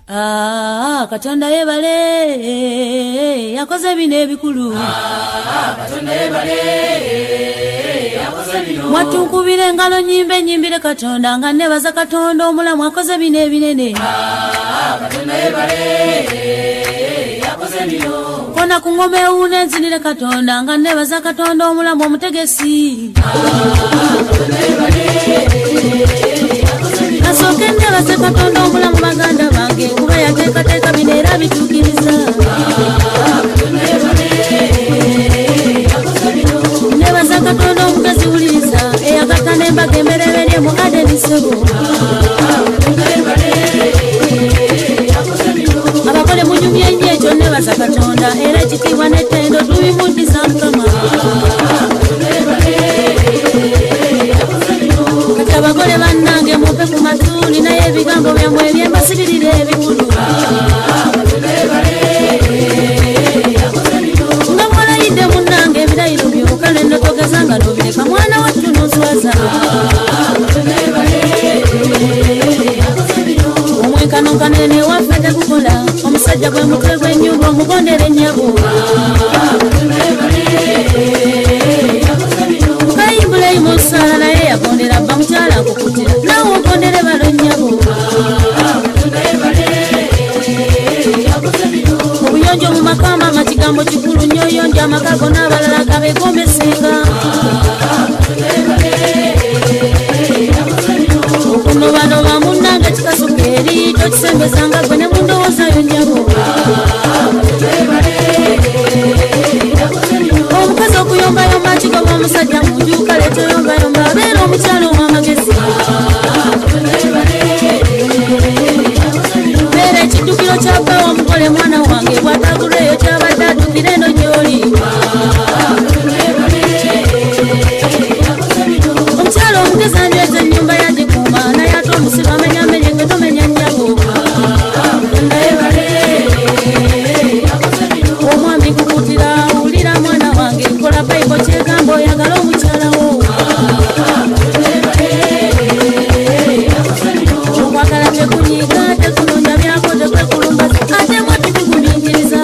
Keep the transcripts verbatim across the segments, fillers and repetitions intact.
Ah, Katonda yebale yakoze bino ebikulu. Ah, Katonda yebale yakoze bino. Mwatunkubira engalo nyimbe nyimbire Katonda nga nebaza Katonda omulamu akoze bino ebinene. Ah, Katonda yebale yakoze bino. Kona ku ngoma ewuuna enzinire Katonda nga nebaza Katonda omulamu omutegesi. Ah, Katonda yebale Nasooke nebaza Katonda omulamu baganda bange kuba yateekateeka bino era bituukiriza. Nebaza Katonda omugezi wuliriza eyakatana embaga embereberye mu Adeni Sebo. Abakole munyumye nnyo ekyo nebaza Katonda era ekitiibwa n'ettendo tubimuddiza Mukama. Kati abagole bannange mupe ku matuuli naye ebigambo byammwe ebyembasibirira ebikulu. Nga mwalayidde munnange ebirayiro byo kale notogeza nga nobireka mwana wattu nonswaza. Omwenkanonkano ne waffe tegukola omusajja gwe mutwe gw'ennyumba omugondera ennyabo. Kayimbulayi mu ssaala naye yagondera bba mukyala nkukutira naawe ogondere balo nnyabo. Obuyonjo mu makamba nga kigambo kikulu nnyo oyonja amaka gonna abalala gabeegombesenga. Okunobanoba munnange kikasuka eri tokisembezanga gwe ne mundowoozayo nnyabo. Omukazi okuyombayomba kigoba omusajja mu nju kale toyombayomba abeera omukyalo ow'amagezi. Beera ekiddukiro kya bba omugole mwana wange bw'atagulweyo kyabadde addukira eno gy'oli. Omukyalo omugezi anyweza ennyumba yagikuuma naye ate omusiru amenyamenye gwe tomenya nnyabo. Omwami kukutira wulira mwana wange nkola bayibo kyegamba oyagala omukyala wo. Okwagala tekunyiga tekunonja byako tekwekulumba ate mwati bigumiikiriza.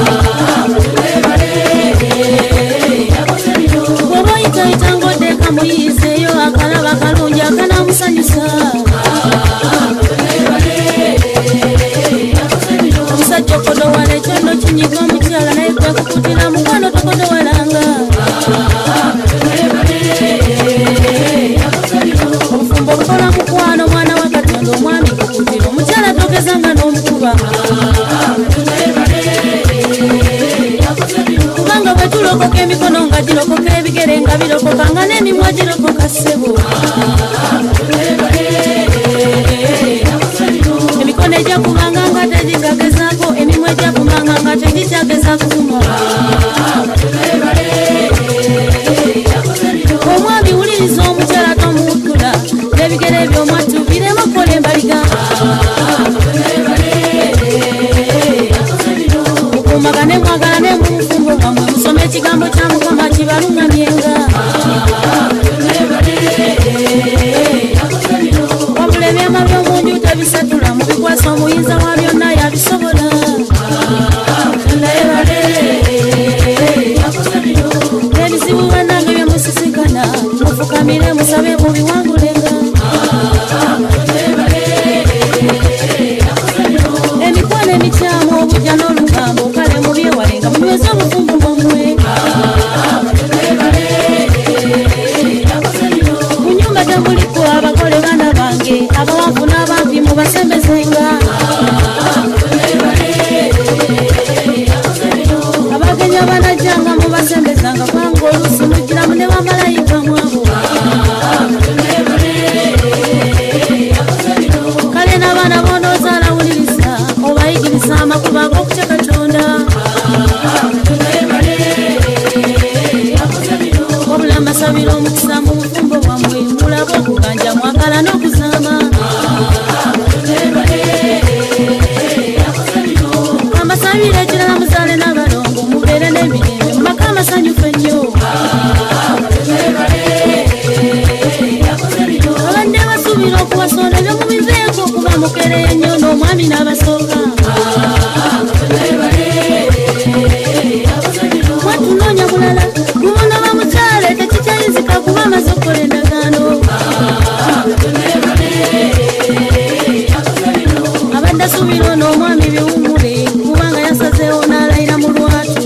Bw'oba oyitayita ng'oddeeka muyiiseeyo akalaba akalungi akanamusanyusa. Omusajja okodowala ekyondo kinyiga omukyala naye kwekukutira mukwano tokodowalanga. Obufumbo bukola mukwano mwana wa Katonda omwami kukutira omukyala togezanga n'omukuba. Kubanga bwe tulokoka emikono nga girokoka ebigere nga birokoka nga n'emimwa girokoka ssebo. Emikono ejja kubanga nga tegikyagezaako emimwa ejja kubanga nga tegikyagezaako kumwa. Omwami wuliriza omukyala tomuwuttula n'ebigere eby'omwattu birema okukola embaliga. Mukuumagane mwagalane mu bufumbo bwammwe musome ekigambo kya Mukama kibalungamyenga. Wabula ebyama by'omu nju tebisatula mubikwasa omuyinza wa byonna yabisobola. Ebizibu bannange byemusisikana mufukamire musabe mubiwangulenga. Emikwano emikyamu obujja n'olugambo kale mubyewalenga munyweze obufumbo bwammwe. Mu nnyumba temuliko abagole baana bange abawanvu n'abampi mubasembezenga. Abagenyi abanajjanga mubasembezanga kubanga oluusi mugiramu ne bamalayika mwabo. Wadde subira n'omwami biwumule kubanga yasazeewo n'alayira mu lwatu.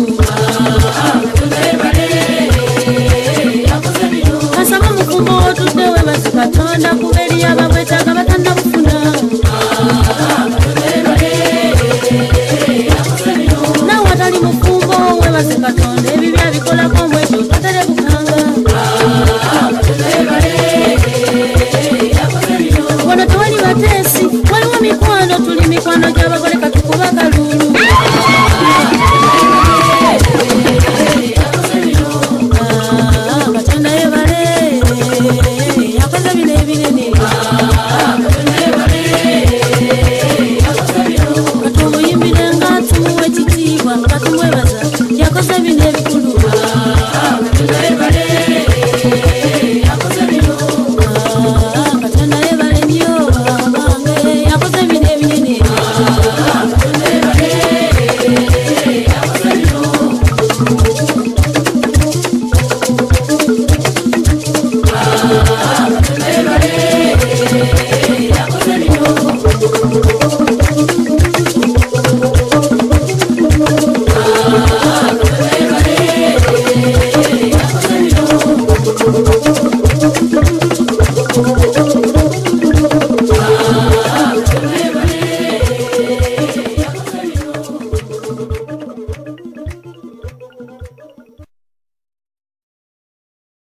Kasaba mufumbo otudde webaze Katonda kuba eri ababwetaaga batannabufuna. Naawe atali mufumbo webaze Katonda ebibya bikolako mwekyo toterebukanga. Wano tewali bateesi waliwo mikwano tuli mikwano gy'abagole